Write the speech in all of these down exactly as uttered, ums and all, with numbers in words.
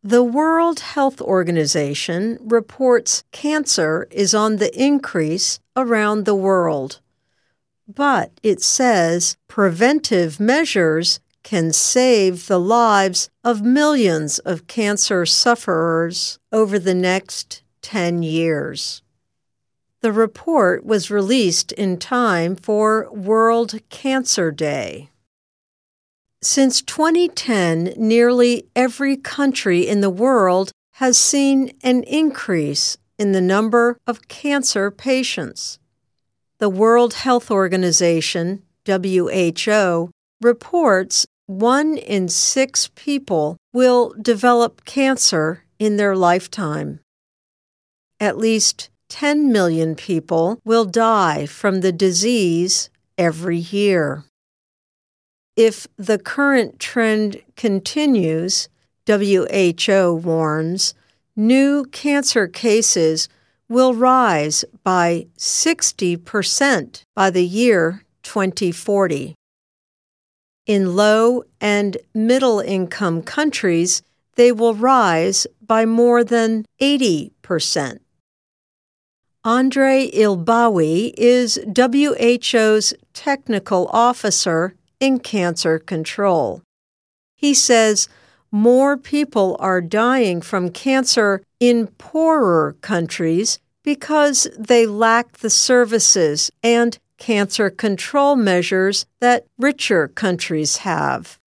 The World Health Organization reports cancer is on the increase around the world. But it says preventive measures can save the lives of millions of cancer sufferers over the next ten years. The report was released in time for World Cancer Day. Since twenty ten, nearly every country in the world has seen an increase in the number of cancer patients. The World Health Organization, W H O, reports one in six people will develop cancer in their lifetime. At least ten million people will die from the disease every year. If the current trend continues, W H O warns, new cancer cases will rise by sixty percent by the year twenty forty. In low and middle-income countries, they will rise by more than eighty percent. Andre Ilbawi is W H O's technical officer in cancer control. He says more people are dying from cancer in poorer countries because they lack the services and cancer control measures that richer countries have.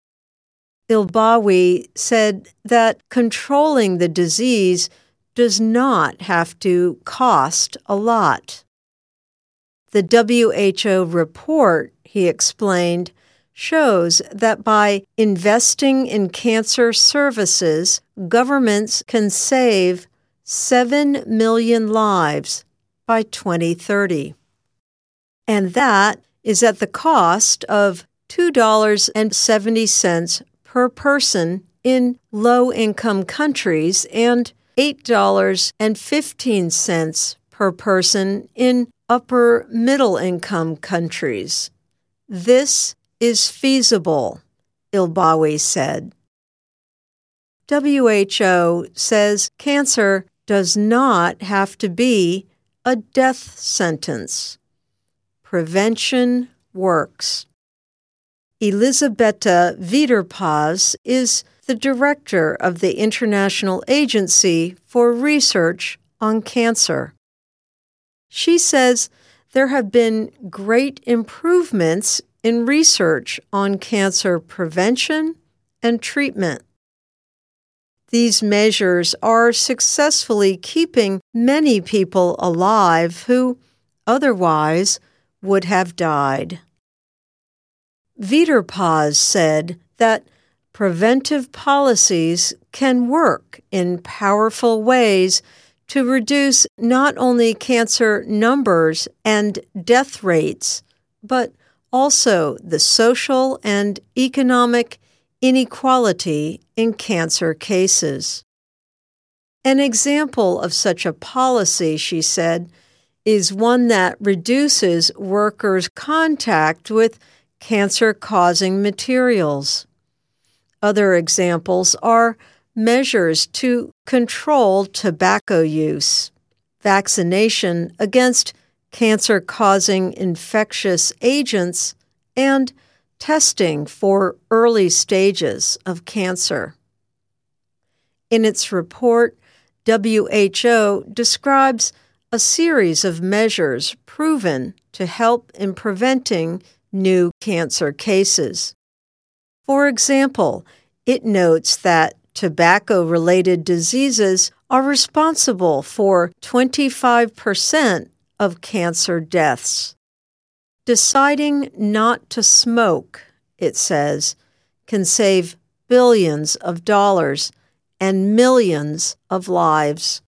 Ilbawi said that controlling the disease does not have to cost a lot. The W H O report, he explained, shows that by investing in cancer services, governments can save seven million lives by twenty thirty. And that is at the cost of two dollars and seventy cents per person in low-income countries and eight dollars and fifteen cents per person in upper middle-income countries. This is feasible, Ilbawi said. W H O says cancer does not have to be a death sentence. Prevention works. Elisabetta Wiederpaz is the director of the International Agency for Research on Cancer. She says there have been great improvements in research on cancer prevention and treatment. These measures are successfully keeping many people alive who otherwise would have died. Wiederpaz said that preventive policies can work in powerful ways to reduce not only cancer numbers and death rates, but also the social and economic inequality in cancer cases. An example of such a policy, she said, is one that reduces workers' contact with cancer-causing materials. Other examples are measures to control tobacco use, vaccination against cancer-causing infectious agents, and testing for early stages of cancer. In its report, W H O describes a series of measures proven to help in preventing new cancer cases. For example, it notes that tobacco-related diseases are responsible for twenty-five percent of cancer deaths. Deciding not to smoke, it says, can save billions of dollars and millions of lives.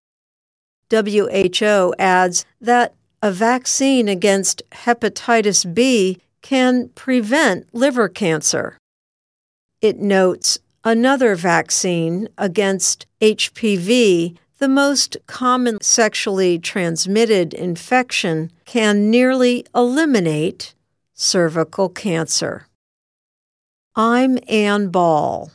W H O adds that a vaccine against hepatitis B can prevent liver cancer. It notes another vaccine against H P V, the most common sexually transmitted infection, can nearly eliminate cervical cancer. I'm Ann Ball.